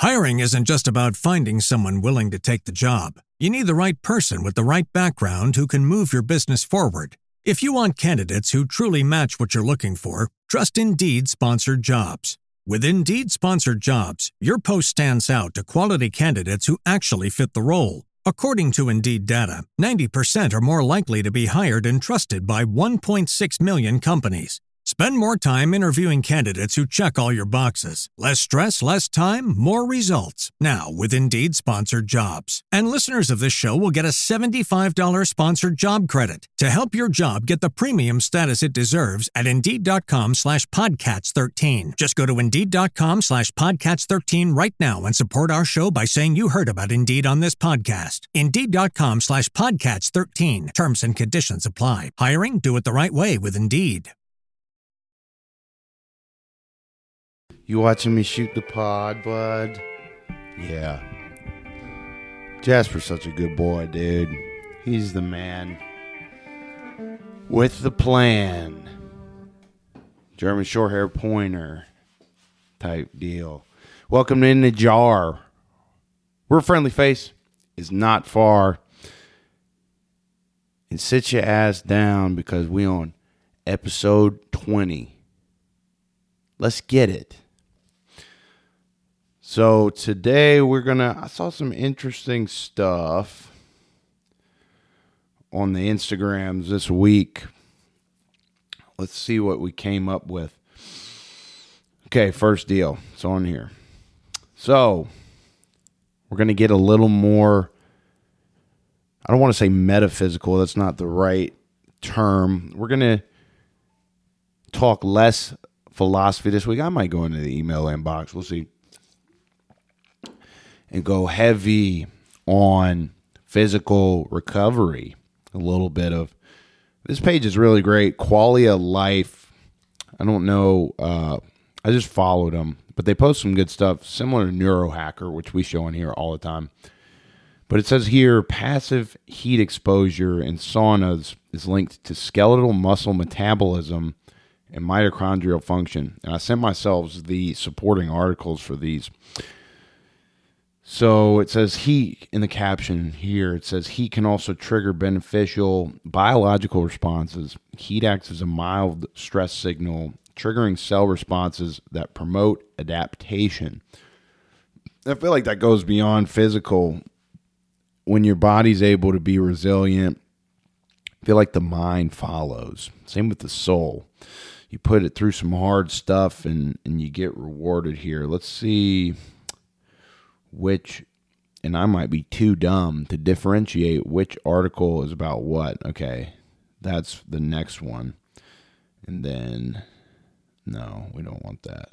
Hiring isn't just about finding someone willing to take the job. You need the right person with the right background who can move your business forward. If you want candidates who truly match what you're looking for, trust Indeed Sponsored Jobs. With Indeed Sponsored Jobs, your post stands out to quality candidates who actually fit the role. According to Indeed data, 90% are more likely to be hired and trusted by 1.6 million companies. Spend more time interviewing candidates who check all your boxes. Less stress, less time, more results. Now, with Indeed Sponsored Jobs. And listeners of this show will get a $75 sponsored job credit to help your job get the premium status it deserves at Indeed.com/Podcats13. Just go to Indeed.com/Podcats13 right now and support our show by saying you heard about Indeed on this podcast. Indeed.com/Podcats13. Terms and conditions apply. Hiring? Do it the right way with Indeed. You watching me shoot the pod, bud? Yeah. Jasper's such a good boy, dude. He's the man with the plan. German short hair pointer type deal. Welcome in the jar. We're friendly face is not far. And sit your ass down because we on episode 20. Let's get it. So today I saw some interesting stuff on the Instagrams this week. Let's see what we came up with. Okay, first deal. It's on here. So we're going to get a little more, I don't want to say metaphysical. That's not the right term. We're going to talk less philosophy this week. I might go into the email inbox. We'll see. And go heavy on physical recovery. A little bit of, this page is really great. Quality of Life. I don't know. I just followed them, but they post some good stuff similar to Neurohacker, which we show on here all the time. But it says here, passive heat exposure in saunas is linked to skeletal muscle metabolism and mitochondrial function. And I sent myself the supporting articles for these. So it says heat in the caption here. It says heat can also trigger beneficial biological responses. Heat acts as a mild stress signal, triggering cell responses that promote adaptation. I feel like that goes beyond physical. When your body's able to be resilient, I feel like the mind follows. Same with the soul. You put it through some hard stuff and you get rewarded here. Let's see which, and I might be too dumb to differentiate which article is about what. Okay, that's the next one. And then, no, we don't want that.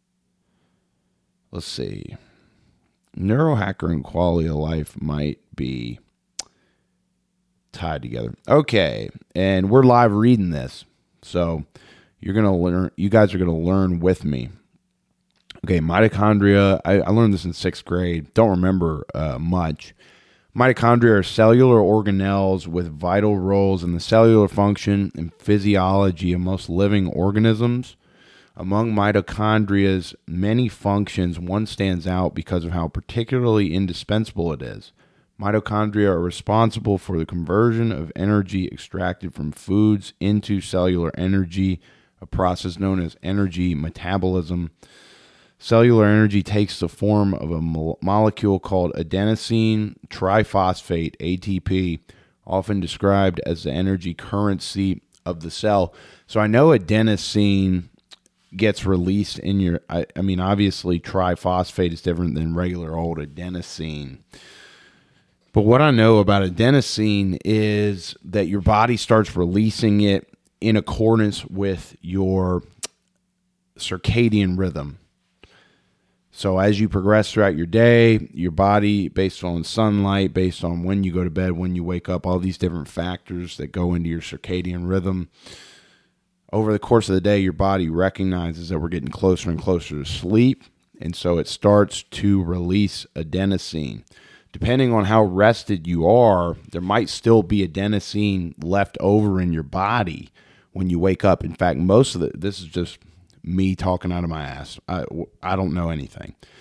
Let's see. Neurohacker and Quality of Life might be tied together. Okay, and we're live reading this. So you're going to learn, you guys are going to learn with me. Okay, mitochondria, I learned this in 6th grade. Don't remember much. Mitochondria are cellular organelles with vital roles in the cellular function and physiology of most living organisms. Among mitochondria's many functions, one stands out because of how particularly indispensable it is. Mitochondria are responsible for the conversion of energy extracted from foods into cellular energy, a process known as energy metabolism. Cellular energy takes the form of a molecule called adenosine triphosphate, ATP, often described as the energy currency of the cell. So I know adenosine gets released in your, I mean, obviously triphosphate is different than regular old adenosine. But what I know about adenosine is that your body starts releasing it in accordance with your circadian rhythm. So as you progress throughout your day, your body, based on sunlight, based on when you go to bed, when you wake up, all these different factors that go into your circadian rhythm, over the course of the day, your body recognizes that we're getting closer and closer to sleep, and so it starts to release adenosine. Depending on how rested you are, there might still be adenosine left over in your body when you wake up. In fact, most of this is just me talking out of my ass. I don't know anything.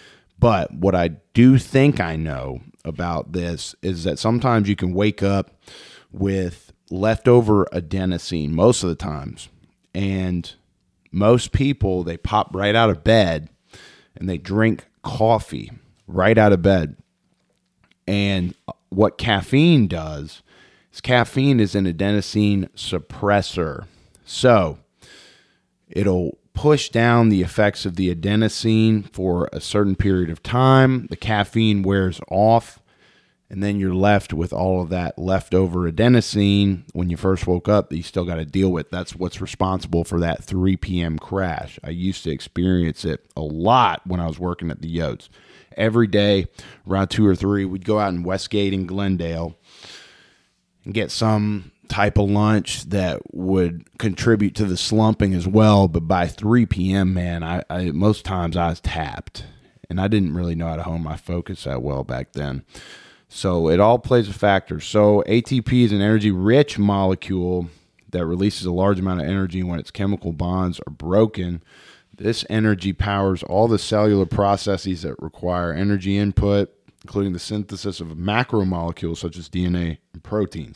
But what I do think I know about this is that sometimes you can wake up with leftover adenosine most of the times. And most people, they pop right out of bed and they drink coffee right out of bed. And what caffeine does is caffeine is an adenosine suppressor. So it'll push down the effects of the adenosine for a certain period of time. The caffeine wears off, and then you're left with all of that leftover adenosine when you first woke up that you still got to deal with. That's what's responsible for that 3 p.m. crash. I used to experience it a lot when I was working at the Yotes. Every day, around 2 or 3, we'd go out in Westgate and Glendale and get some type of lunch that would contribute to the slumping as well. But by 3 p.m., man, I most times I was tapped, and I didn't really know how to hone my focus that well back then. So it all plays a factor. So ATP is an energy-rich molecule that releases a large amount of energy when its chemical bonds are broken. This energy powers all the cellular processes that require energy input, including the synthesis of macromolecules such as DNA and proteins.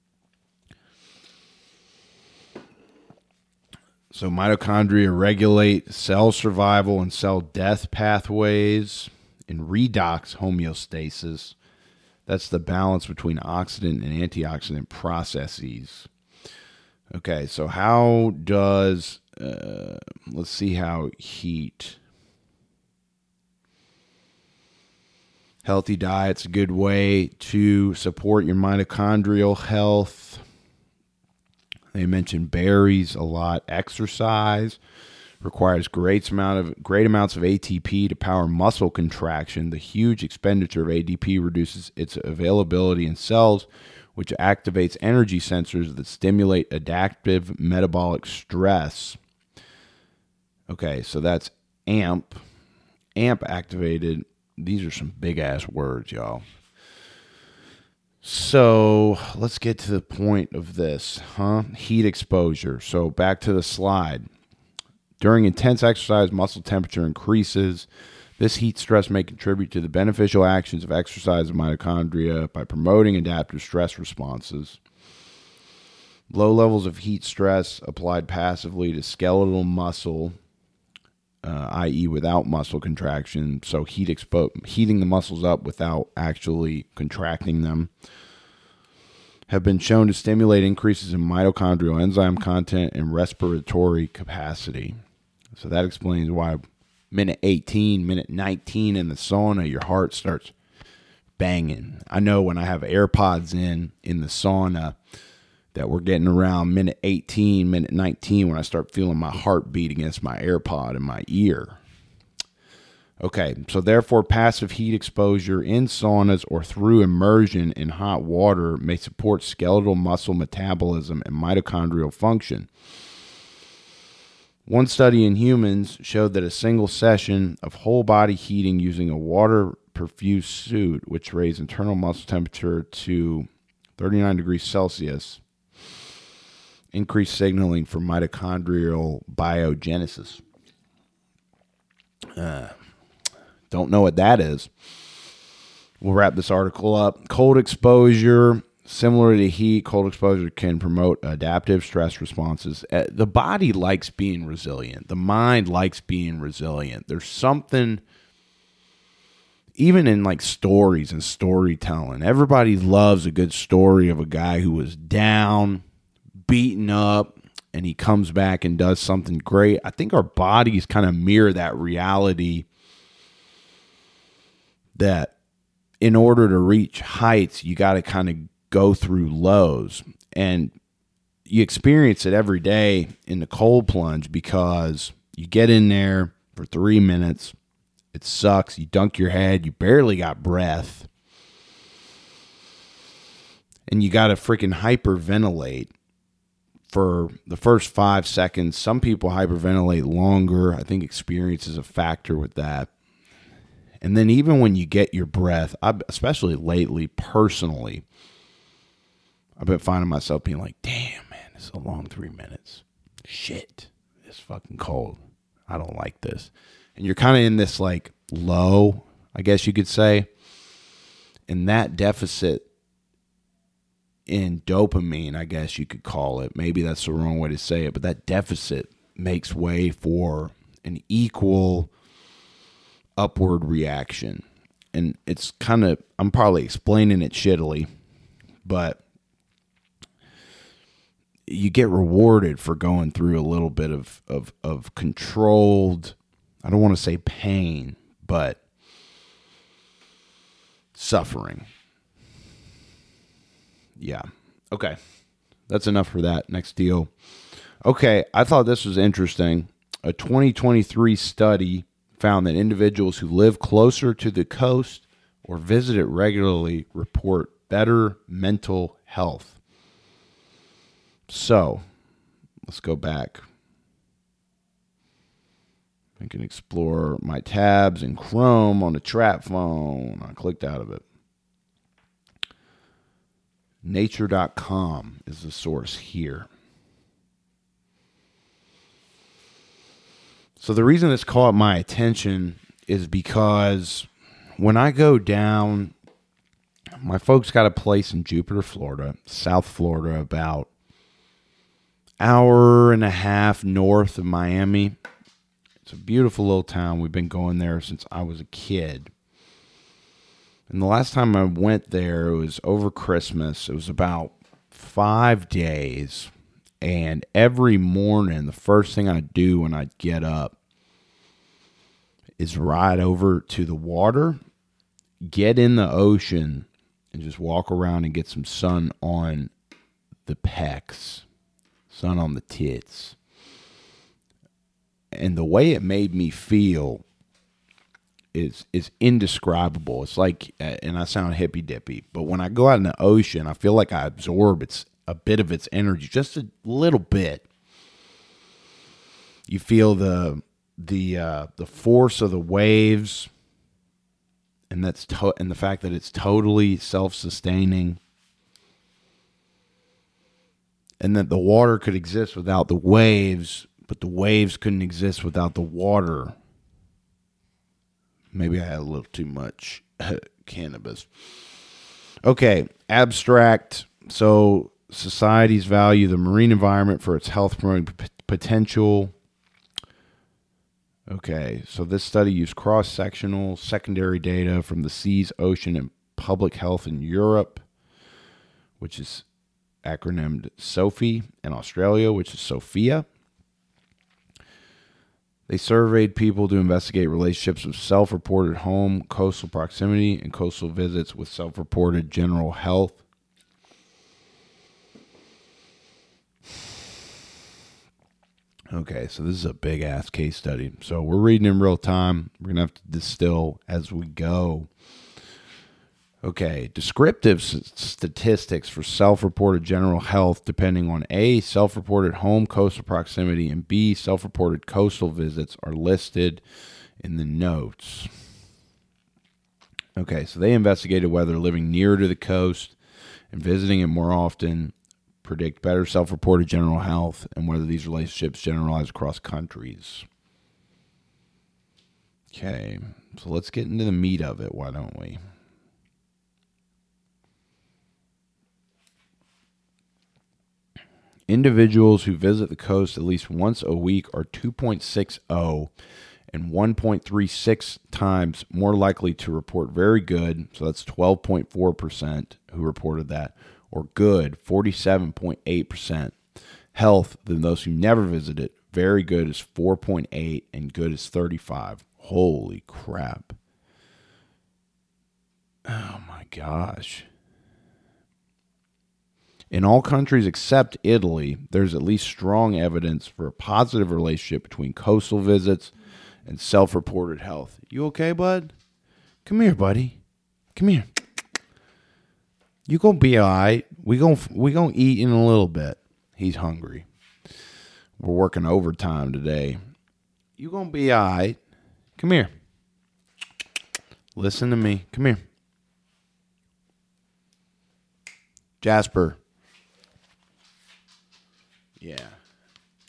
So mitochondria regulate cell survival and cell death pathways and redox homeostasis. That's the balance between oxidant and antioxidant processes. Okay, so how does, let's see how heat. Healthy diet's a good way to support your mitochondrial health. They mention berries a lot. Exercise requires great amounts of ATP to power muscle contraction. The huge expenditure of ADP reduces its availability in cells, which activates energy sensors that stimulate adaptive metabolic stress. Okay, so that's AMP. AMP activated. These are some big-ass words, y'all. So let's get to the point of this, Heat exposure. So back to the slide. During intense exercise, muscle temperature increases. This heat stress may contribute to the beneficial actions of exercise in mitochondria by promoting adaptive stress responses. Low levels of heat stress applied passively to skeletal muscle, i.e. without muscle contraction, so heating the muscles up without actually contracting them, have been shown to stimulate increases in mitochondrial enzyme content and respiratory capacity. So that explains why minute 18, minute 19 in the sauna, your heart starts banging. I know when I have AirPods in the sauna that we're getting around minute 18, minute 19 when I start feeling my heart beat against my AirPod in my ear. Okay, so therefore passive heat exposure in saunas or through immersion in hot water may support skeletal muscle metabolism and mitochondrial function. One study in humans showed that a single session of whole body heating using a water perfused suit, which raised internal muscle temperature to 39 degrees Celsius, increased signaling for mitochondrial biogenesis. Don't know what that is. We'll wrap this article up. Cold exposure, similar to heat, cold exposure can promote adaptive stress responses. The body likes being resilient. The mind likes being resilient. There's something, even in like stories and storytelling, everybody loves a good story of a guy who was down, beaten up, and he comes back and does something great. I think our bodies kind of mirror that reality, that in order to reach heights, you got to kind of go through lows. And you experience it every day in the cold plunge because you get in there for 3 minutes. It sucks. You dunk your head. You barely got breath. And you got to freaking hyperventilate for the first 5 seconds. Some people hyperventilate longer. I think experience is a factor with that. And then even when you get your breath, especially lately, personally, I've been finding myself being like, damn, man, it's a long 3 minutes. Shit, it's fucking cold. I don't like this. And you're kind of in this like low I guess you could say. And that deficit in dopamine, I guess you could call it, maybe that's the wrong way to say it, but that deficit makes way for an equal upward reaction. And it's kind of, I'm probably explaining it shittily, but you get rewarded for going through a little bit of controlled, I don't want to say pain, but suffering. Yeah. Okay. That's enough for that. Next deal. Okay. I thought this was interesting. A 2023 study found that individuals who live closer to the coast or visit it regularly report better mental health. So, let's go back. I can explore my tabs in Chrome on the trap phone. I clicked out of it. Nature.com is the source here. So the reason this caught my attention is because when I go down, my folks got a place in Jupiter, Florida, South Florida, about hour and a half north of Miami. It's a beautiful little town. We've been going there since I was a kid. And the last time I went there, it was over Christmas. It was about 5 days. And every morning, the first thing I do when I get up is ride over to the water, get in the ocean, and just walk around and get some sun on the pecs, sun on the tits. And the way it made me feel is indescribable. It's like, and I sound hippy dippy, but when I go out in the ocean, I feel like I absorb a bit of its energy, just a little bit. You feel the force of the waves, and and the fact that it's totally self-sustaining, and that the water could exist without the waves, but the waves couldn't exist without the water. Maybe I had a little too much cannabis. Okay, abstract. So societies value the marine environment for its health-promoting potential. Okay, so this study used cross-sectional secondary data from the seas, ocean, and public health in Europe, which is acronymed SOPHI, and Australia, which is SOPHIA. They surveyed people to investigate relationships with self-reported home, coastal proximity, and coastal visits with self-reported general health. Okay, so this is a big-ass case study. So we're reading in real time. We're going to have to distill as we go. Okay, descriptive statistics for self-reported general health depending on A, self-reported home coastal proximity, and B, self-reported coastal visits are listed in the notes. Okay, so they investigated whether living nearer to the coast and visiting it more often predict better self-reported general health and whether these relationships generalize across countries. Okay, so let's get into the meat of it, why don't we? Individuals who visit the coast at least once a week are 2.60 and 1.36 times more likely to report very good, so that's 12.4% who reported that, or good, 47.8%, health than those who never visited. Very good is 4.8 and good is 35. Holy crap. Oh my gosh. In all countries except Italy, there's at least strong evidence for a positive relationship between coastal visits and self-reported health. You okay, bud? Come here, buddy. Come here. You gonna be all right. We gonna eat in a little bit. He's hungry. We're working overtime today. You gonna be all right. Come here. Listen to me. Come here. Jasper. Yeah.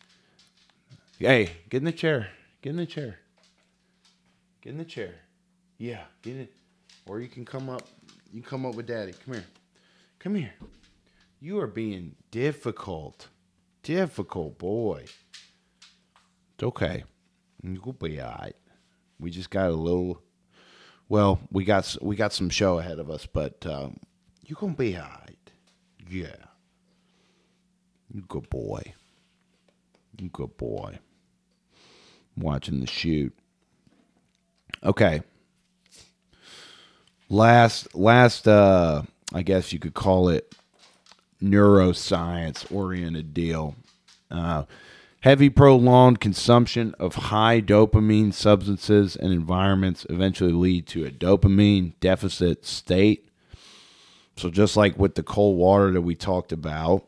Hey, get in the chair. Get in the chair. Get in the chair. Yeah, get it. Or you can come up. You can come up with Daddy. Come here. Come here. You are being difficult. Difficult boy. It's okay. You'll be all right. We just got a little. Well, we got some show ahead of us, but you're gonna be all right. Yeah. You good boy. You good boy. I'm watching the shoot. Okay. Last I guess you could call it neuroscience oriented deal. Heavy prolonged consumption of high dopamine substances and environments eventually lead to a dopamine deficit state. So just like with the cold water that we talked about,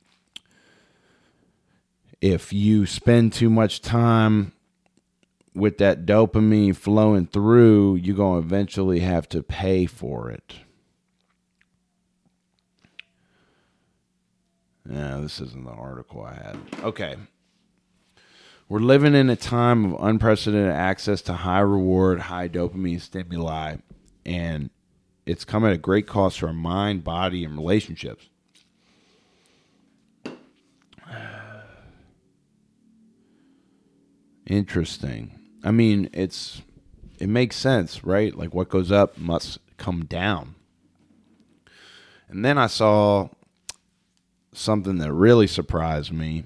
if you spend too much time with that dopamine flowing through, you're going to eventually have to pay for it. Yeah, this isn't the article I had. Okay. We're living in a time of unprecedented access to high reward, high dopamine stimuli, and it's come at a great cost to our mind, body, and relationships. Interesting. I mean, it makes sense, right? Like what goes up must come down. And then I saw something that really surprised me.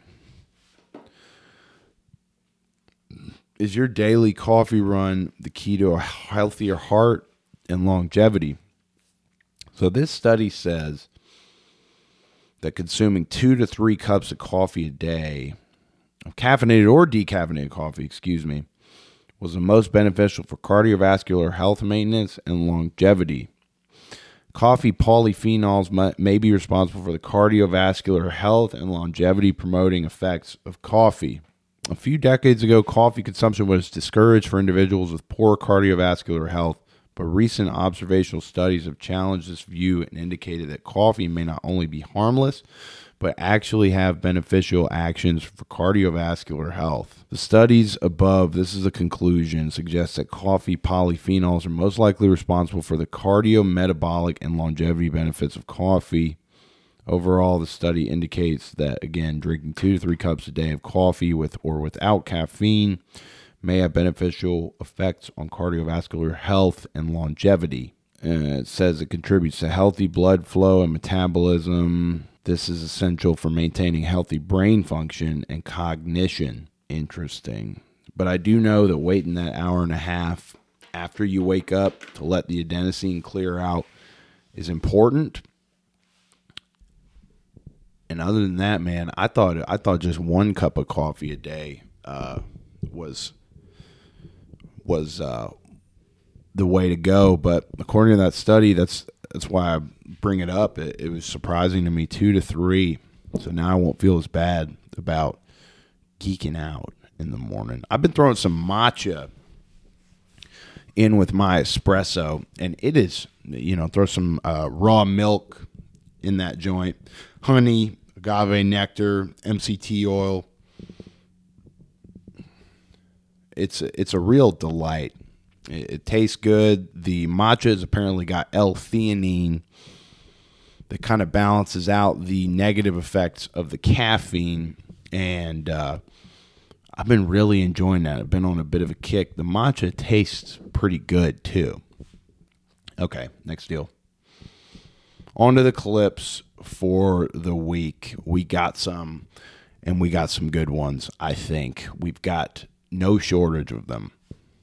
Is your daily coffee run the key to a healthier heart and longevity? So this study says that consuming 2 to 3 cups of coffee a day, of caffeinated or decaffeinated coffee, was the most beneficial for cardiovascular health maintenance and longevity. Coffee polyphenols may be responsible for the cardiovascular health and longevity promoting effects of coffee. A few decades ago, coffee consumption was discouraged for individuals with poor cardiovascular health, but recent observational studies have challenged this view and indicated that coffee may not only be harmless, but actually have beneficial actions for cardiovascular health. The studies above, this is a conclusion, suggest that coffee polyphenols are most likely responsible for the cardiometabolic and longevity benefits of coffee. Overall, the study indicates that, again, drinking 2 to 3 cups a day of coffee with or without caffeine may have beneficial effects on cardiovascular health and longevity. It says it contributes to healthy blood flow and metabolism. This is essential for maintaining healthy brain function and cognition. Interesting. But I do know that waiting that hour and a half after you wake up to let the adenosine clear out is important. And other than that, man, I thought just 1 cup of coffee a day was the way to go. But according to that study, that's why I bring it up. It was surprising to me, 2 to 3. So now I won't feel as bad about geeking out in the morning. I've been throwing some matcha in with my espresso, and it is, throw some raw milk in that joint, honey, agave nectar, MCT oil. It's a real delight. It tastes good. The matcha has apparently got L-theanine that kind of balances out the negative effects of the caffeine, and I've been really enjoying that. I've been on a bit of a kick. The matcha tastes pretty good too. Okay, next deal. On to the clips for the week. We got some, and we got some good ones, I think. We've got no shortage of them.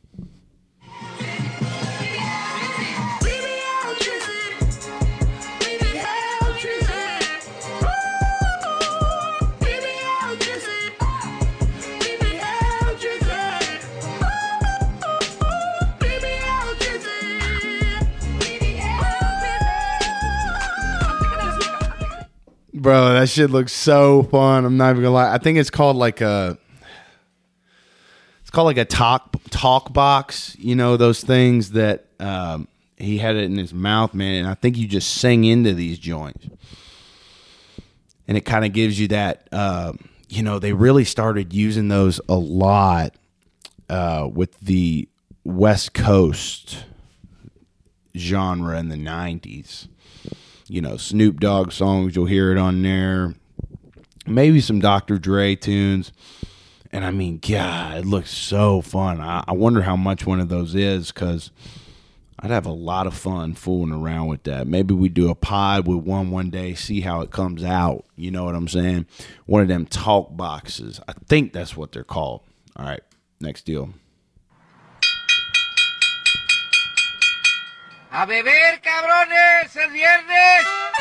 Bro, that shit looks so fun. I'm not even gonna lie. I think it's called like a talk box. Those things that he had it in his mouth, man. And I think you just sing into these joints, and it kind of gives you that. They really started using those a lot with the West Coast genre in the 90s. You know, Snoop Dogg songs, you'll hear it on there. Maybe some Dr. Dre tunes. And I mean, God, it looks so fun. I wonder how much one of those is, because I'd have a lot of fun fooling around with that. Maybe we do a pod with one day, see how it comes out. You know what I'm saying? One of them talk boxes. I think that's what they're called. All right, next deal. A beber, cabrones, el viernes.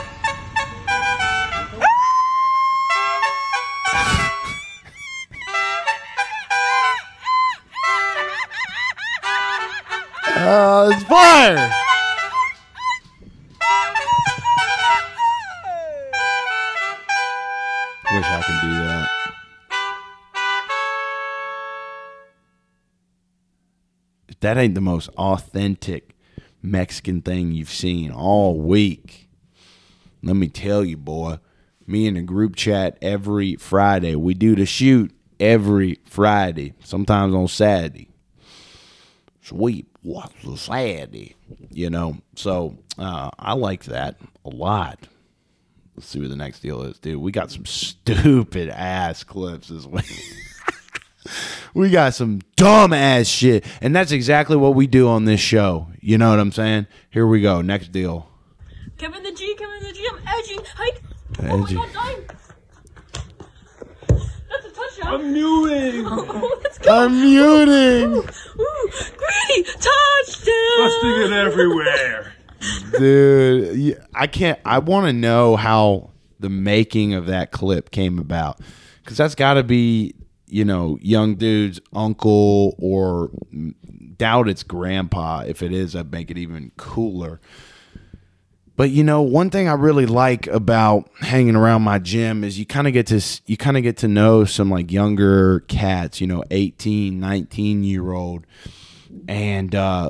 It's fire! Wish I could do that. If that ain't the most authentic Mexican thing you've seen all week, let me tell you, boy. Me in a group chat every Friday. We do the shoot every Friday, sometimes on Saturday. Sweet, what's a Saturday? You know, so I like that a lot. Let's see what the next deal is, dude. We got some stupid ass clips this week. We got some dumb ass shit, and that's exactly what we do on this show. You know what I'm saying? Here we go. Next deal. Kevin the G, I'm edging. Hike. Edgy. Oh my God, dying. That's a touchdown. I'm muting. Oh, let's go. I'm muting. Ooh, Greedy touchdown. Busting it everywhere. Dude, I want to know how the making of that clip came about, because that's got to be, you know, young dude's uncle, or doubt it's grandpa. If it is, I'd make it even cooler. But, you know, one thing I really like about hanging around my gym is you kind of get to know some like younger cats, you know, 18, 19-year-old. And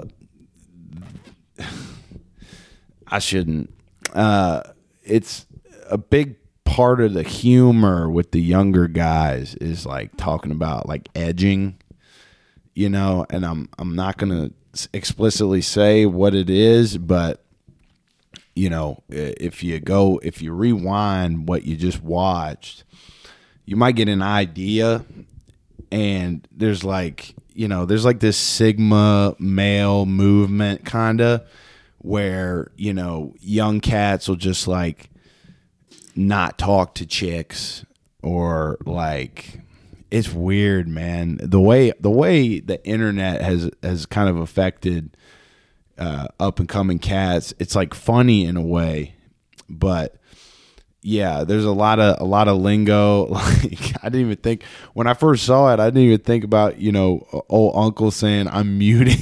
I shouldn't. It's a big part of the humor with the younger guys is like talking about like edging, you know, and I'm not going to explicitly say what it is, but you know, if you rewind what you just watched, you might get an idea. And there's like this Sigma male movement kind of where, you know, young cats will just like not talk to chicks, or like, it's weird, man. The way the internet has kind of affected up and coming cats, it's like funny in a way, but yeah, there's a lot of lingo. Like, I didn't even think, when I first saw it, I didn't even think about, you know, old uncle saying I'm muting.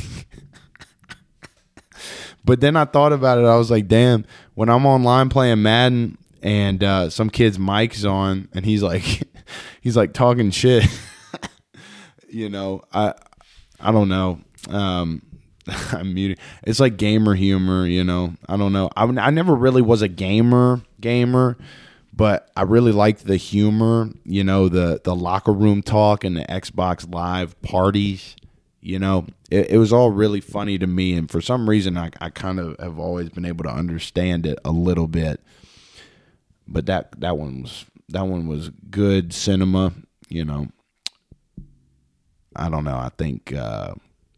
But then I thought about it. I was like, damn, when I'm online playing Madden and some kid's mic's on and he's like talking shit, you know, I don't know. I'm muting. It's like gamer humor, you know. I don't know. I never really was a gamer, but I really liked the humor, you know, the locker room talk and the Xbox Live parties. You know, it was all really funny to me, and for some reason, I kind of have always been able to understand it a little bit. But that one was good cinema, you know. I don't know. I think I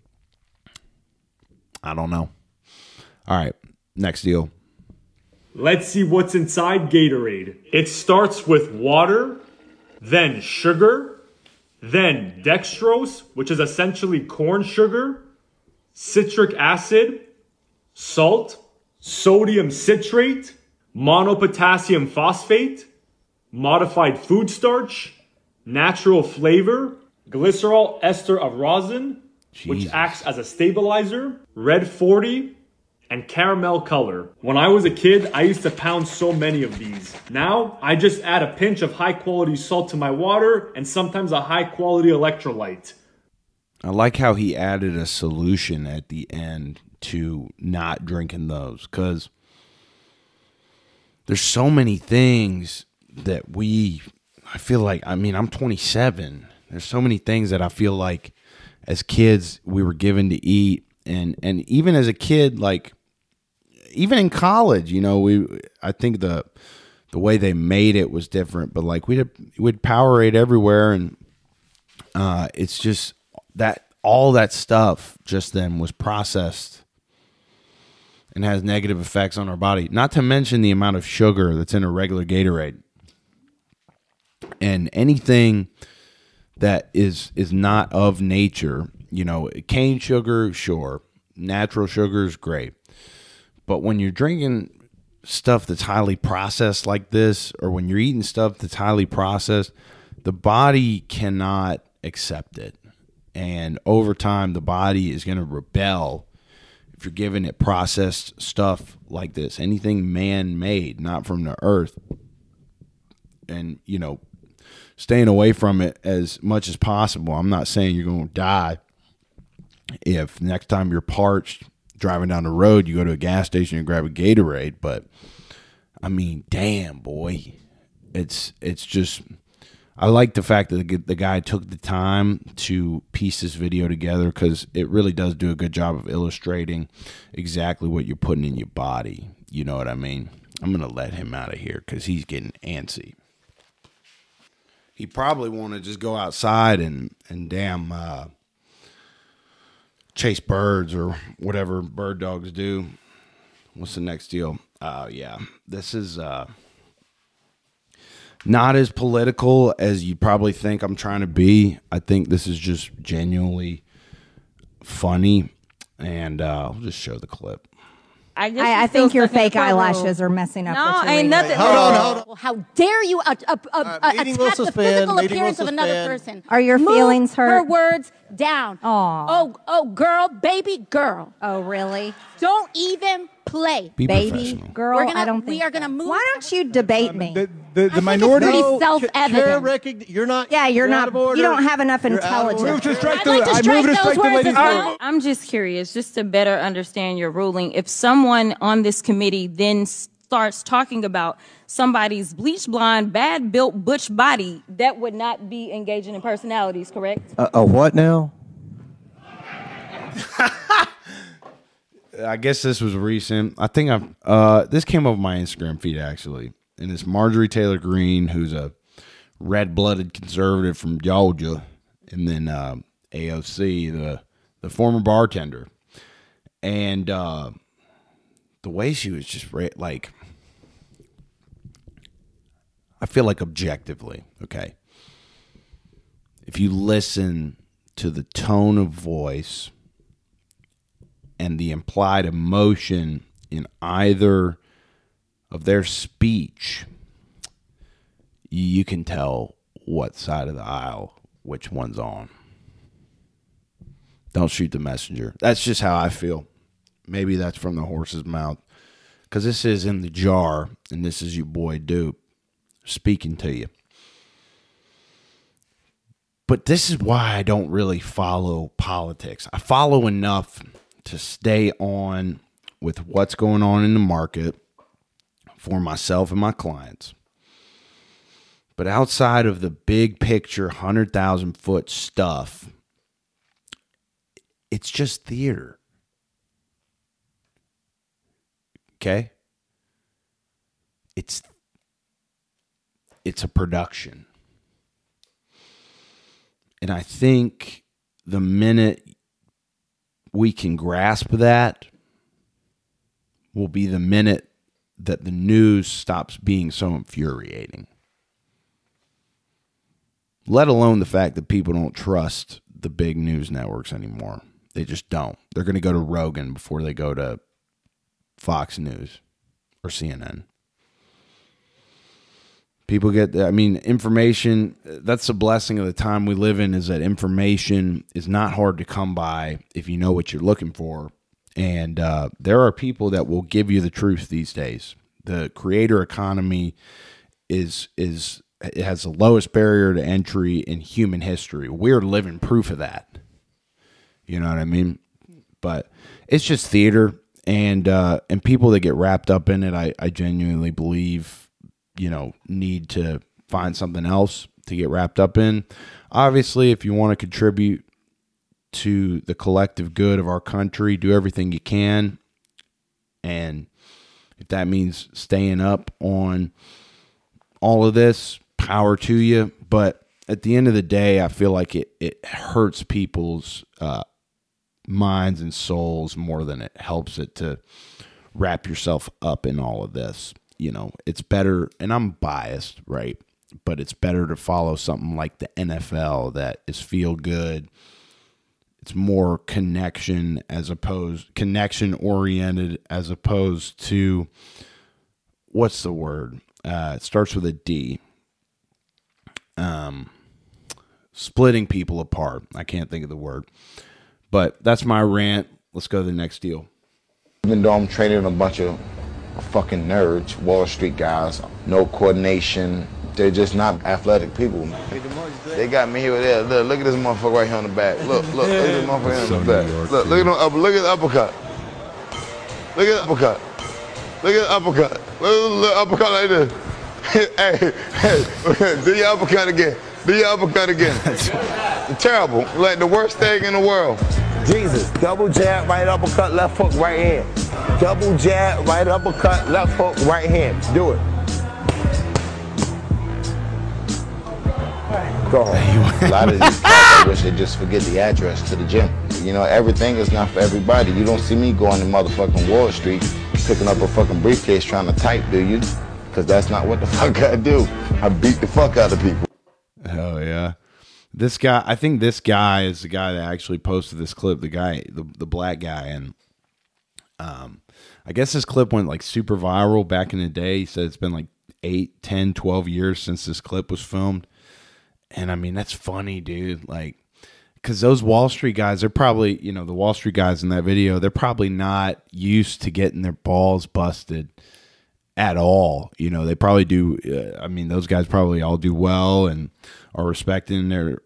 don't know. All right, next deal. Let's see what's inside Gatorade. It starts with water, then sugar, then dextrose, which is essentially corn sugar, citric acid, salt, sodium citrate, monopotassium phosphate, modified food starch, natural flavor, glycerol ester of rosin, which acts as a stabilizer, red 40, and caramel color. When I was a kid, I used to pound so many of these. Now, I just add a pinch of high quality salt to my water and sometimes a high quality electrolyte. I like how he added a solution at the end to not drinking those, because there's so many things that I feel like, I mean, I'm 27. There's so many things that I feel like as kids we were given to eat. And even as a kid, like, even in college, I think the way they made it was different, but like we'd Powerade everywhere, and it's just that all that stuff just then was processed and has negative effects on our body. Not to mention the amount of sugar that's in a regular Gatorade. And anything that is not of nature, cane sugar, sure. Natural sugar is great. But when you're drinking stuff that's highly processed like this, or when you're eating stuff that's highly processed, the body cannot accept it. And over time, the body is going to rebel if you're giving it processed stuff like this. Anything man-made, not from the earth. And, staying away from it as much as possible. I'm not saying you're going to die if next time you're parched, driving down the road, you go to a gas station and grab a Gatorade, but I mean, damn, boy, it's just, I like the fact that the guy took the time to piece this video together, because it really does do a good job of illustrating exactly what you're putting in your body. You know what I mean? I'm going to let him out of here because he's getting antsy. He probably want to just go outside and damn, chase birds or whatever bird dogs do. What's the next deal? Yeah, this is not as political as you probably think I'm trying to be. I think this is just genuinely funny, and I'll just show the clip. I think your fake eyelashes are messing up. No, with your ain't reading. nothing. Hold on. Well, how dare you attack the physical appearance of another person? Are your Move feelings hurt? her words down. Aw. Oh, girl, baby girl. Oh, really? Don't even play. Be Baby professional. girl, I don't think we are so. gonna move. Why don't you debate me? The minority- minority. pretty self-evident. You're not. Yeah, you're not. out of order. You don't have enough You're out of order. intelligence. Move to strike I'd like to I strike move to those strike the words lady's as well. vote. I'm just curious, just to better understand your ruling. If someone on this committee then starts talking about somebody's bleach blonde, bad built butch body, that would not be engaging in personalities, correct? A what now? I guess this was recent. I think this came up my Instagram feed actually, and it's Marjorie Taylor Greene, who's a red-blooded conservative from Georgia, and then AOC, the former bartender, and the way she was just like, I feel like objectively, okay, if you listen to the tone of voice and the implied emotion in either of their speech, you can tell what side of the aisle which one's on. Don't shoot the messenger. That's just how I feel. Maybe that's from the horse's mouth, because this is in the jar, and this is your boy Dupe speaking to you. But this is why I don't really follow politics. I follow enough to stay on with what's going on in the market for myself and my clients. But outside of the big picture, 100,000 foot stuff, it's just theater. Okay? It's a production. And I think the minute we can grasp that will be the minute that the news stops being so infuriating. Let alone the fact that people don't trust the big news networks anymore. They just don't. They're going to go to Rogan before they go to Fox News or CNN. People information, that's the blessing of the time we live in, is that information is not hard to come by if you know what you're looking for. And there are people that will give you the truth these days. The creator economy it has the lowest barrier to entry in human history. We're living proof of that. You know what I mean? But it's just theater, and people that get wrapped up in it, I genuinely believe, need to find something else to get wrapped up in. Obviously, if you want to contribute to the collective good of our country, do everything you can. And if that means staying up on all of this, power to you. But at the end of the day, I feel like it hurts people's minds and souls more than it helps it to wrap yourself up in all of this. You know, it's better, and I'm biased, right? But it's better to follow something like the NFL that is feel good. It's more connection oriented as opposed to, what's the word? It starts with a D. Splitting people apart. I can't think of the word. But that's my rant. Let's go to the next deal. Even though I'm training a bunch of fucking nerds, Wall Street guys, no coordination. They're just not athletic people. They got me here with that. Look at this motherfucker right here on the back. Look at this motherfucker on the back. Look at the uppercut. Look at the uppercut. Look at the uppercut. Look at the uppercut like this. Hey, do your uppercut again. Do your uppercut again. Terrible. Like the worst thing in the world. Jesus. Double jab, right uppercut, left hook, right hand. Double jab, right uppercut, left hook, right hand. Do it. Go home. A lot of these cats, I wish they just forget the address to the gym. You know, everything is not for everybody. You don't see me going to motherfucking Wall Street, picking up a fucking briefcase trying to type, do you? Because that's not what the fuck I do. I beat the fuck out of people. Oh, yeah. This guy, I think this guy is the guy that actually posted this clip, the black guy. And I guess this clip went like super viral back in the day. He said it's been like 8, 10, 12 years since this clip was filmed. And I mean, that's funny, dude. Like, because those Wall Street guys, they're probably, you know, the Wall Street guys in that video, they're probably not used to getting their balls busted at all. You know, they probably do. I mean, those guys probably all do well and are respected in their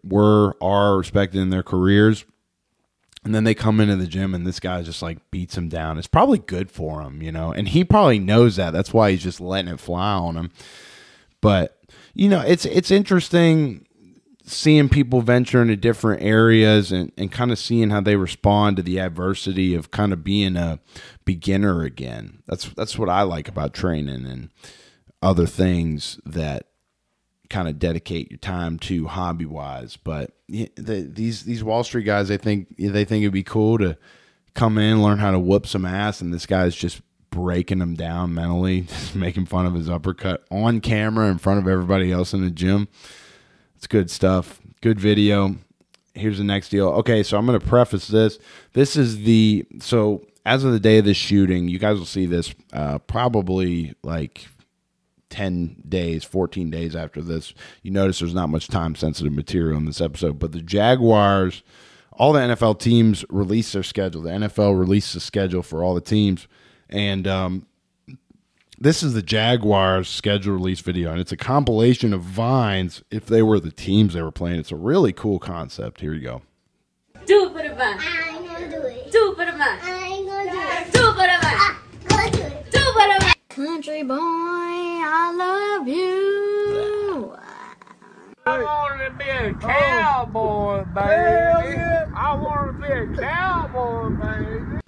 careers. And then they come into the gym and this guy just like beats them down. It's probably good for him, you know, and he probably knows that. That's why he's just letting it fly on him. But, you know, it's interesting seeing people venture into different areas and kind of seeing how they respond to the adversity of kind of being a beginner again. That's what I like about training and other things that kind of dedicate your time to hobby wise. But these Wall Street guys, they think it'd be cool to come in, learn how to whoop some ass, and this guy's just breaking him down mentally, just making fun of his uppercut on camera in front of everybody else in the gym. It's good stuff. Good video. Here's the next deal. Okay, so I'm going to preface this. This is so as of the day of this shooting, you guys will see this probably like 10 days, 14 days after this. You notice there's not much time-sensitive material in this episode, but the Jaguars, all the NFL teams release their schedule. The NFL released the schedule for all the teams, and this is the Jaguars schedule release video, and it's a compilation of vines if they were the teams they were playing. It's a really cool concept. Here you go. Do it for the vine. I ain't gonna do it. Do it for the vine. I ain't gonna do it. Do it for the vine. Gonna do it. Do it for the vine. Country boy, I love you. I want to be a cowboy, baby. I want to be a cowboy, baby.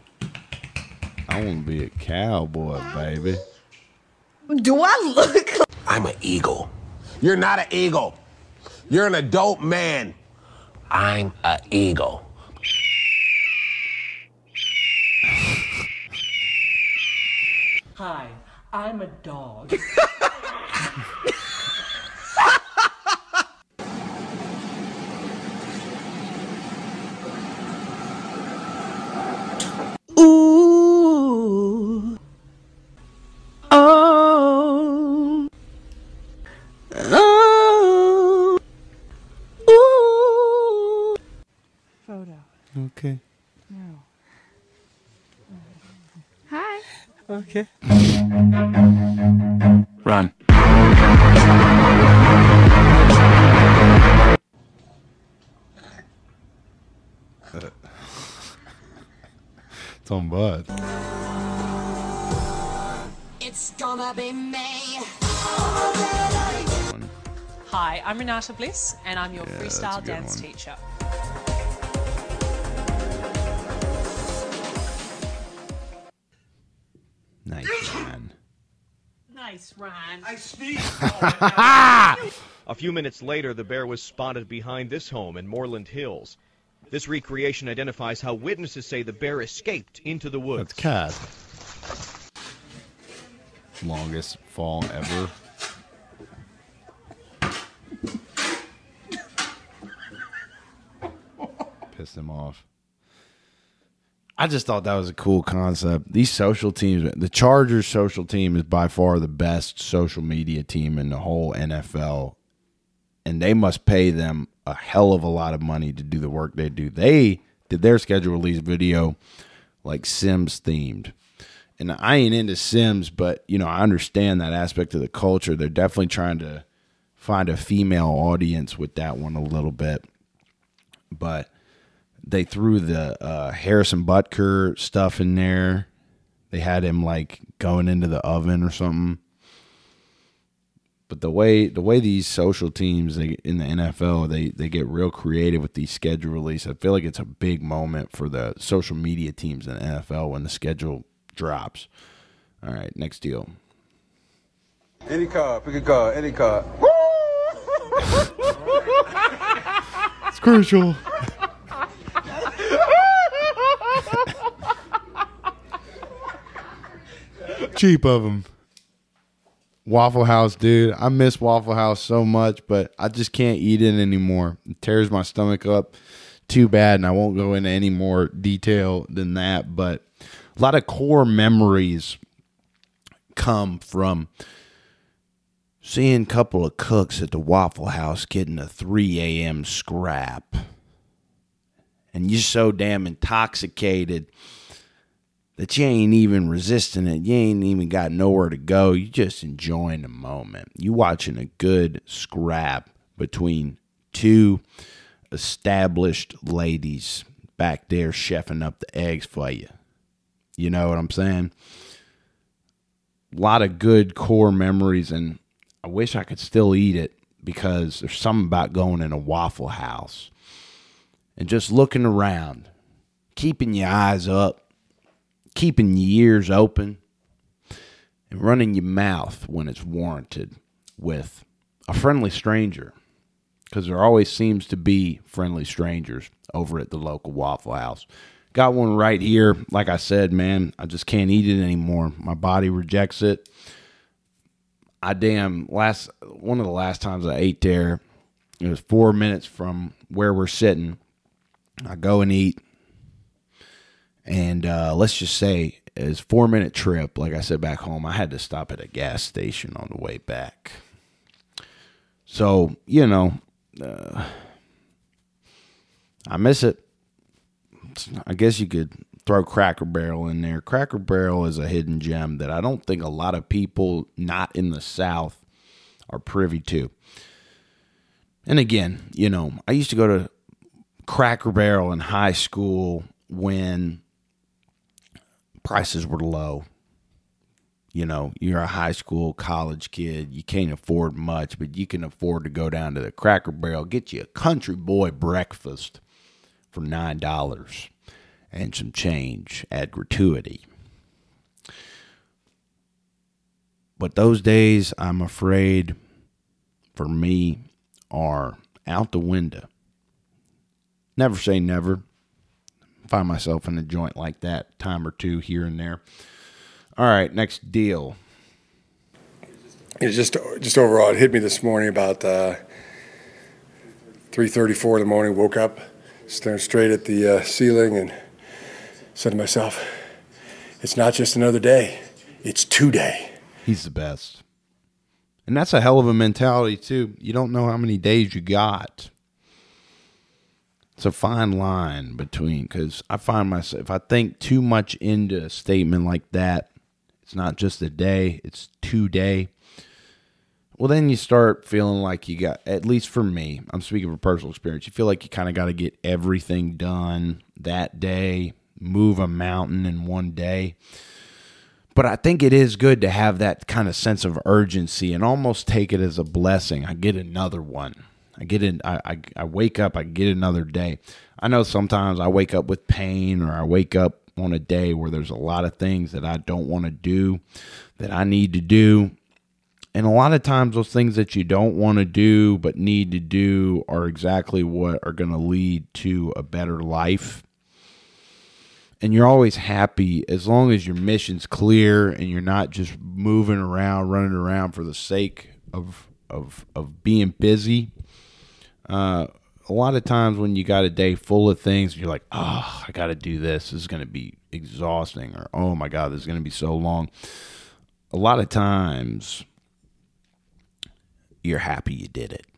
I want to be a cowboy, baby. Do I look? I'm an eagle. You're not an eagle. You're an adult man. I'm an eagle. Hi, I'm a dog. Ooh. Oh. Oh. Ooh. Photo. Okay. No. Hi. Okay. Run. It's on Bud. It's gonna be me. Hi, I'm Renata Bliss, and I'm your freestyle dance teacher. Nice, man. Nice, Ryan. I sneezed. A few minutes later, the bear was spotted behind this home in Moreland Hills. This recreation identifies how witnesses say the bear escaped into the woods. That's cat. Longest fall ever. Pissed him off. I just thought that was a cool concept. These social teams, the Chargers social team is by far the best social media team in the whole NFL. And they must pay them a hell of a lot of money to do the work they do. They did their schedule release video like Sims themed. And I ain't into Sims, but, you know, I understand that aspect of the culture. They're definitely trying to find a female audience with that one a little bit. But they threw the Harrison Butker stuff in there. They had him like going into the oven or something. But the way these social teams in the NFL, they get real creative with these schedule release. I feel like it's a big moment for the social media teams in the NFL when the schedule drops. All right, next deal. Any card, pick a card, any card. It's crucial. Cheap of them. Waffle House, dude. I miss Waffle House so much, but I just can't eat it anymore. It tears my stomach up too bad, and I won't go into any more detail than that. But a lot of core memories come from seeing a couple of cooks at the Waffle House getting a 3 a.m. scrap. And you're so damn intoxicated that you ain't even resisting it. You ain't even got nowhere to go. You just enjoying the moment. You watching a good scrap between two established ladies back there chefing up the eggs for you. You know what I'm saying? A lot of good core memories, and I wish I could still eat it because there's something about going in a Waffle House and just looking around, keeping your eyes up, keeping your ears open, and running your mouth when it's warranted with a friendly stranger, because there always seems to be friendly strangers over at the local Waffle House. Got one right here. Like I said, man, I just can't eat it anymore. My body rejects it. One of the last times I ate there, it was 4 minutes from where we're sitting. I go and eat. And let's just say it was a 4-minute trip. Like I said, back home, I had to stop at a gas station on the way back. So, you know, I miss it. I guess you could throw Cracker Barrel in there. Cracker Barrel is a hidden gem that I don't think a lot of people not in the South are privy to. And again, you know, I used to go to Cracker Barrel in high school when prices were low. You know, you're a high school, college kid. You can't afford much, but you can afford to go down to the Cracker Barrel, get you a country boy breakfast for $9 and some change at gratuity. But those days, I'm afraid, for me, are out the window. Never say never. Find myself in a joint like that time or two here and there. All right, next deal. It's just overall, it hit me this morning about 3:34 in the morning. Woke up, staring straight at the ceiling, and said to myself, "It's not just another day; it's today." He's the best, and that's a hell of a mentality too. You don't know how many days you got. It's a fine line between, because I find myself, if I think too much into a statement like that, it's not just a day, it's today. Well, then you start feeling like you got, at least for me, I'm speaking from personal experience, you feel like you kind of got to get everything done that day, move a mountain in one day. But I think it is good to have that kind of sense of urgency and almost take it as a blessing. I get another one. I wake up, I get another day. I know sometimes I wake up with pain, or I wake up on a day where there's a lot of things that I don't want to do, that I need to do. And a lot of times those things that you don't want to do but need to do are exactly what are going to lead to a better life. And you're always happy as long as your mission's clear and you're not just moving around, running around for the sake of being busy. A lot of times when you got a day full of things, you're like, oh, I got to do this. This is going to be exhausting. Or, oh, my God, this is going to be so long. A lot of times you're happy you did it.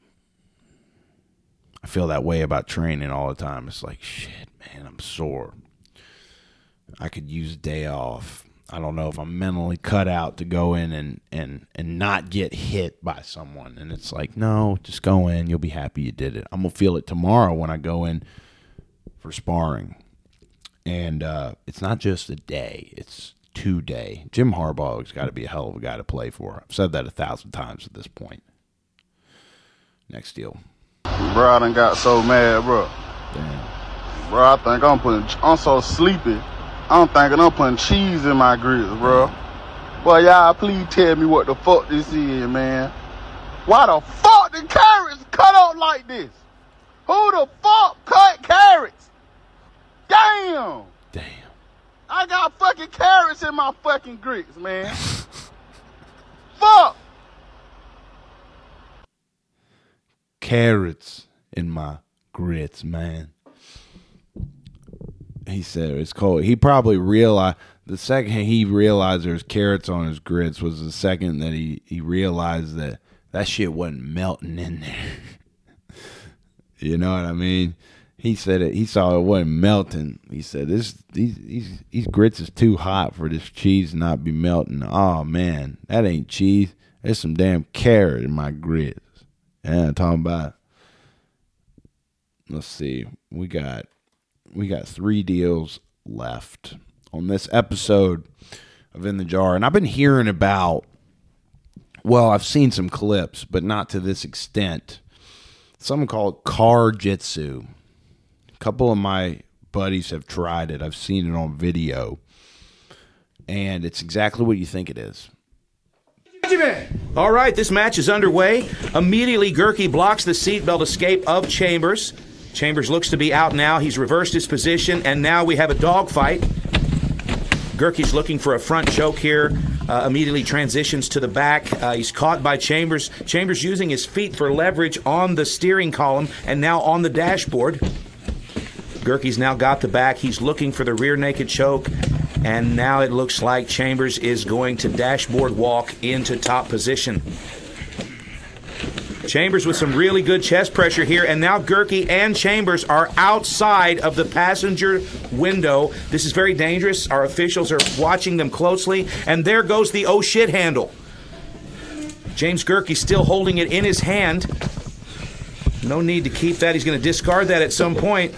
I feel that way about training all the time. It's like, shit, man, I'm sore. I could use a day off. I don't know if I'm mentally cut out to go in and not get hit by someone. And it's like, no, just go in. You'll be happy you did it. I'm going to feel it tomorrow when I go in for sparring. And it's not just a day. It's 2 day. Jim Harbaugh has got to be a hell of a guy to play for. I've said that 1,000 times at this point. Next deal. Bro, I done got so mad, bro. Damn. Bro, I think I'm so sleepy. I'm thinking I'm putting cheese in my grits, bro. Boy, y'all, please tell me what the fuck this is, man. Why the fuck the carrots cut up like this? Who the fuck cut carrots? Damn. I got fucking carrots in my fucking grits, man. Fuck. Carrots in my grits, man. He said it's cold. He probably realized the second he realized there's carrots on his grits was the second that he realized that shit wasn't melting in there. You know what I mean? He said it. He saw it wasn't melting. He said these grits is too hot for this cheese to not be melting. Oh man, that ain't cheese. There's some damn carrot in my grits. Yeah, I'm talking about. Let's see. We got 3 deals left on this episode of In the Jar. And I've been hearing about, well, I've seen some clips, but not to this extent. Something called car jitsu. A couple of my buddies have tried it. I've seen it on video. And it's exactly what you think it is. All right, this match is underway. Immediately, Gurkey blocks the seatbelt escape of Chambers. Chambers looks to be out now. He's reversed his position, and now we have a dogfight. Gurkey's looking for a front choke here. Immediately transitions to the back. He's caught by Chambers. Chambers using his feet for leverage on the steering column and now on the dashboard. Gurkey's now got the back. He's looking for the rear naked choke. And now it looks like Chambers is going to dashboard walk into top position. Chambers with some really good chest pressure here, and now Gurkey and Chambers are outside of the passenger window. This is very dangerous. Our officials are watching them closely, and there goes the oh shit handle. James Gurkey still holding it in his hand. No need to keep that. He's going to discard that at some point.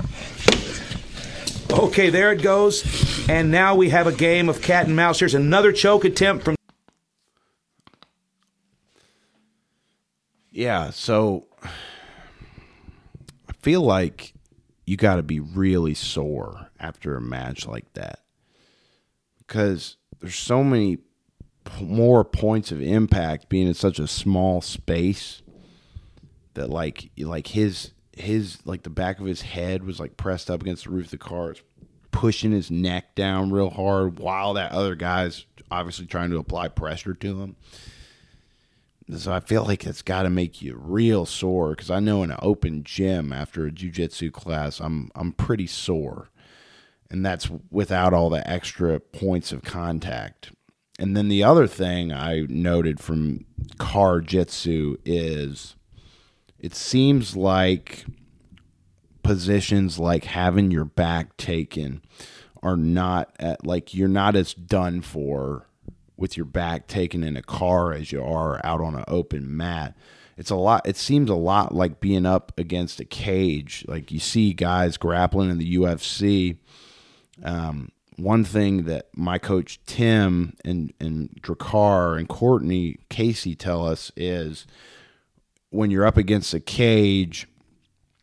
Okay, there it goes. And now we have a game of cat and mouse. Here's another choke attempt from... Yeah, so I feel like you got to be really sore after a match like that because there's so many more points of impact being in such a small space that like his like the back of his head was like pressed up against the roof of the car, pushing his neck down real hard while that other guy's obviously trying to apply pressure to him. So I feel like it's got to make you real sore because I know in an open gym after a jiu-jitsu class, I'm pretty sore. And that's without all the extra points of contact. And then the other thing I noted from car jitsu is it seems like positions like having your back taken are not at, like you're not as done for with your back taken in a car as you are out on an open mat. It's a lot. It seems a lot like being up against a cage. Like you see guys grappling in the UFC. One thing that my coach Tim and Drakkar and Courtney Casey tell us is when you're up against a cage,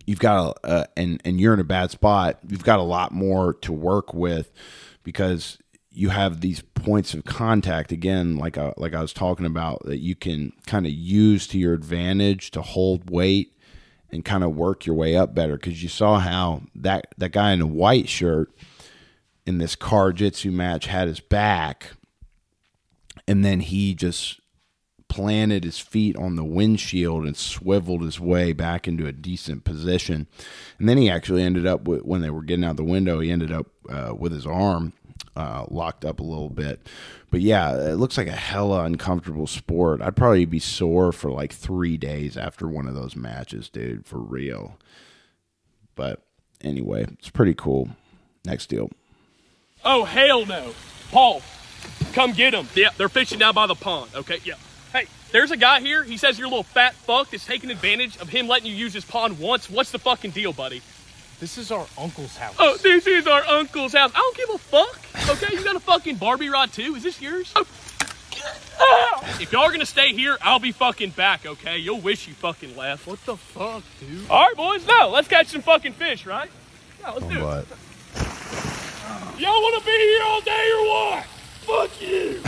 you've got and you're in a bad spot, you've got a lot more to work with because you have these points of contact again, like I was talking about, that you can kind of use to your advantage to hold weight and kind of work your way up better. Because you saw how that guy in the white shirt in this Car-Jitsu match had his back, and then he just planted his feet on the windshield and swiveled his way back into a decent position. And then he actually ended up with, when they were getting out the window, he ended up with his arm locked up a little bit. But yeah, it looks like a hella uncomfortable sport. I'd probably be sore for like 3 days after one of those matches, dude, for real. But anyway, it's pretty cool. Next deal. Oh, hell no. Paul, come get them. Yeah, they're fishing down by the pond, okay? Yeah. Hey, there's a guy here. He says you're a little fat fuck that's taking advantage of him letting you use his pond once. What's the fucking deal, buddy? This is our uncle's house. Oh, this is our uncle's house. I don't give a fuck. Okay, you got a fucking Barbie rod too? Is this yours? Oh. If y'all are gonna stay here, I'll be fucking back, okay? You'll wish you fucking left. What the fuck, dude? All right, boys. No, let's catch some fucking fish, right? Yeah, let's do it. Y'all want to be here all day or what? Fuck you.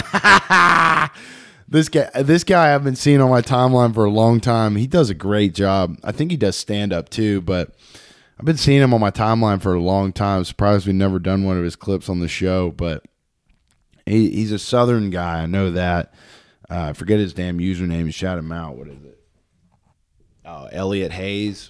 This guy I've been seeing on my timeline for a long time. He does a great job. I think he does stand up too, but I've been seeing him on my timeline for a long time. I'm surprised we've never done one of his clips on the show, but he's a Southern guy. I know that. I forget his damn username. Shout him out. What is it? Oh, Elliot Hayes.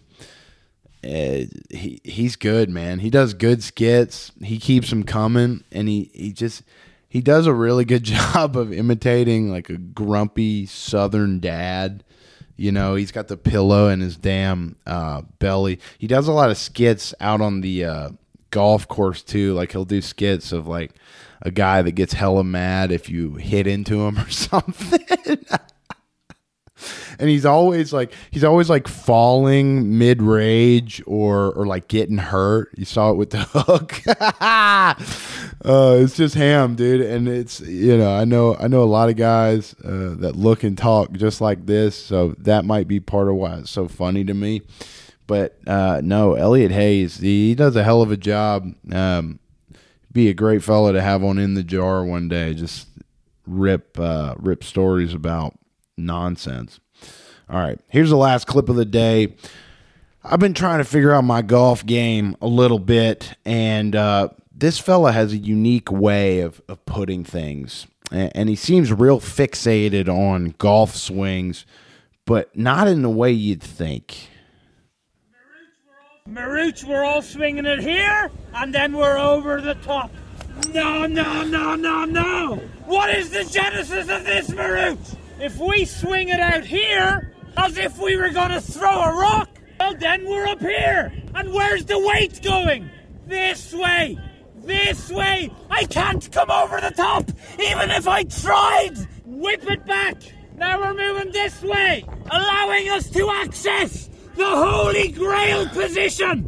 He's good, man. He does good skits. He keeps them coming, and he does a really good job of imitating like a grumpy Southern dad. You know, he's got the pillow in his damn belly. He does a lot of skits out on the golf course too. Like he'll do skits of like a guy that gets hella mad if you hit into him or something. And he's always like falling mid rage or like getting hurt. You saw it with the hook. It's just ham, dude. And it's, you know, I know a lot of guys that look and talk just like this, so that might be part of why it's so funny to me. But no, Elliot Hayes, he does a hell of a job. Be a great fellow to have on In the Jar one day. Just rip stories about nonsense. All right, here's the last clip of the day. I've been trying to figure out my golf game a little bit, and this fella has a unique way of putting things, and he seems real fixated on golf swings, but not in the way you'd think. Marooch, we're all swinging it here, and then we're over the top. No, no, no, no, no! What is the genesis of this, Marooch? If we swing it out here, as if we were gonna throw a rock, well then we're up here. And where's the weight going? This way! This way! I can't come over the top, even if I tried! Whip it back! Now we're moving this way, allowing us to access the Holy Grail position!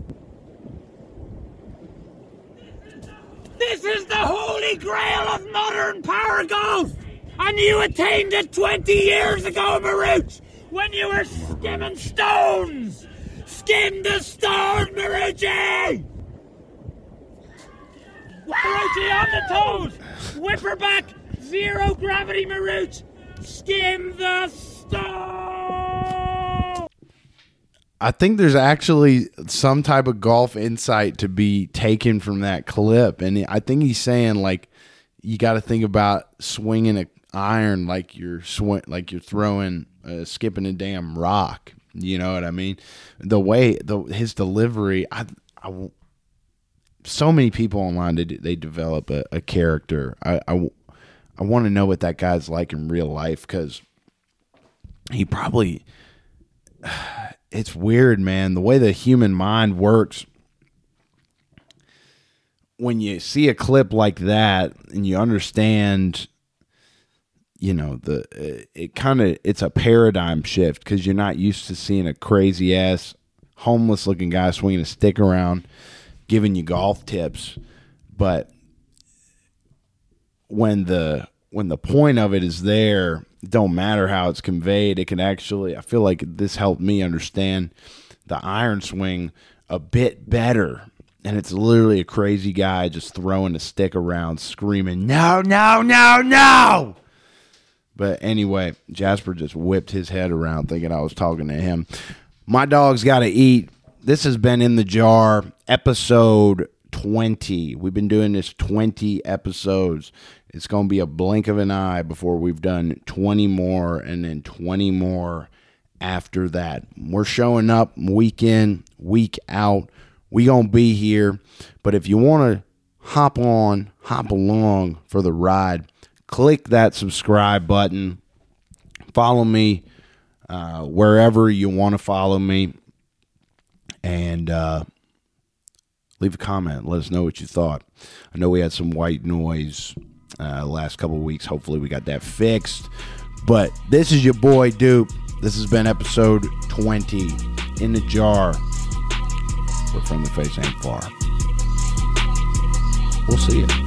This is the Holy Grail of modern power golf! And you attained it 20 years ago, Marooch, when you were skimming stones! Skim the stone, Maroochie! Maroochie on the toes! Whip her back! Zero gravity, Marooch! Skim the stone! I think there's actually some type of golf insight to be taken from that clip. And I think he's saying, like, you got to think about swinging a iron like you're throwing skipping a damn rock. You know what I mean? The way his delivery, so many people online they develop a character. I want to know what that guy's like in real life, because he probably, it's weird, man, the way the human mind works. When you see a clip like that and you understand, you know, it's a paradigm shift, because you're not used to seeing a crazy ass homeless looking guy swinging a stick around giving you golf tips. But when the point of it is there, it don't matter how it's conveyed. It can actually, I feel like this helped me understand the iron swing a bit better. And it's literally a crazy guy just throwing a stick around, screaming, no, no, no, no. But anyway, Jasper just whipped his head around thinking I was talking to him. My dog's got to eat. This has been In the Jar, episode 20. We've been doing this 20 episodes. It's going to be a blink of an eye before we've done 20 more and then 20 more after that. We're showing up week in, week out. We going to be here. But if you want to hop along for the ride, click that subscribe button. Follow me wherever you want to follow me. And leave a comment. Let us know what you thought. I know we had some white noise last couple of weeks. Hopefully we got that fixed. But this is your boy Dupe. This has been episode 20, In the Jar. Where From the Face Ain't Far. We'll see you.